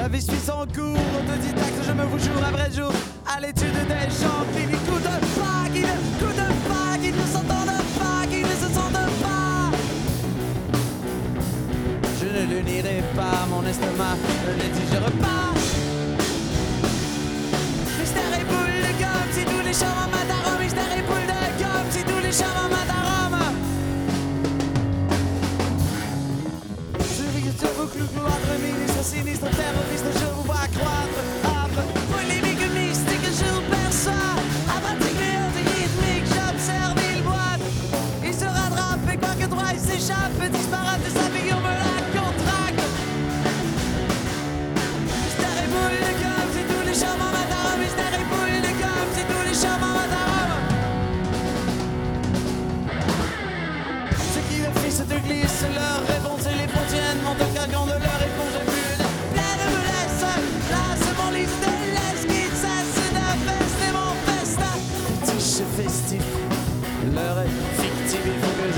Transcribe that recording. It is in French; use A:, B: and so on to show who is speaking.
A: La vie suit son cours, autodidacte, je me vous jour après jour à l'étude des gens qui n'écoutent pas, qui n'écoutent pas, qui ne s'entendent pas, qui ne se sentent pas. Je ne le nierai pas, mon estomac ne le digère pas. Mystère et boule de gomme, si tous les chemins matent à Rome. Mystère et boule de gomme, si tous les chemins matent à Rome. Je vous cloître, ministre sinistre, terroriste, je vous vois croître. Âpre, polémique, mystique, je vous perçois. Apathique, rythmique, j'observe, il boite. Il se rattrape et quoi que droit, il s'échappe. Disparate de sa figure, me la contracte. Mystère et boule de gomme, si tous les chemins matent à Rome. Mystère et boule de gomme, si tous les chemins matent à Rome. Ce qui le fils de glisse, leur réponse et les fontaines montent au carcan de leur éponge bulle. Pleine me laisse, lasse mon liste de laisse qui ne cesse de fester mon festin. Fétiche festif, l'heure est fictive, il faut que